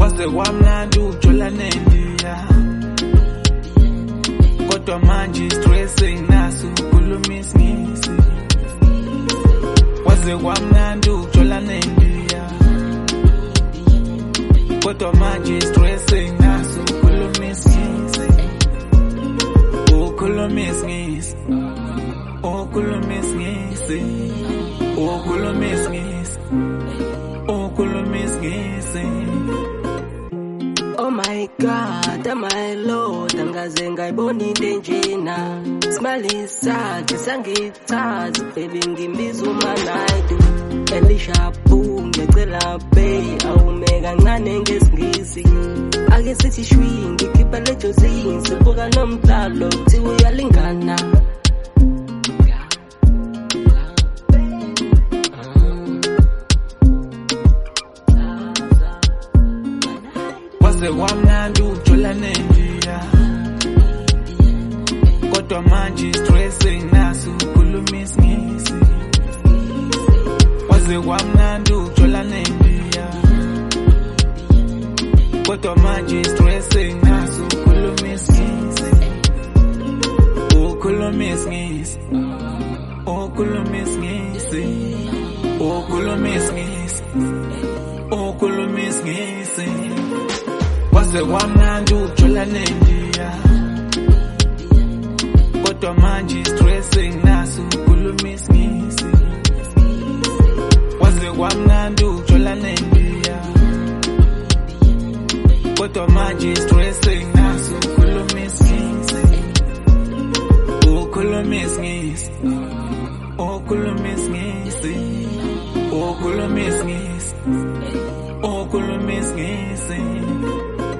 Kwase kwamnandi ukujula nendiya kodwa manje stressing naso ukhuluma isingisi. Kwase kwamnandi ukujula nendiya kodwa manje stressing naso ukhuluma isingisi. Ukhuluma isingisi, ukhuluma isingisi, ukhuluma isingisi, ukhuluma isingisi. Oh my God, oh my Lord, angaze ngayibona into enjena. Smile sakhe sangichaza, baby ngimbiza uManaydu. Elisha Boo, ngiyacela bae, awume kancane ngesingisi. Ake sithi shwi, ngikhipha lejozi, sibuka nomdlalo, kuthiwa uyalingana. Kwase kwamnandi ukujula nendiya kodwa manje stressing naso ukhuluma isingisi. Kwase kwamnandi ukujula nendiya kodwa manje stressing naso ukhuluma isingisi. Ukhuluma isingisi, ukhuluma isingisi, ukhuluma isingisi, ukhuluma isingisi. Kwase kwamnandi ukujula nendiya kodwa manje stressing naso ukhuluma isingisi. Kwase kwamnandi ukujula nendiya kodwa manje stressing naso ukhuluma isingisi. Ukhuluma isingisi, ukhuluma isingisi, ukhuluma isingisi, ukhuluma isingisi.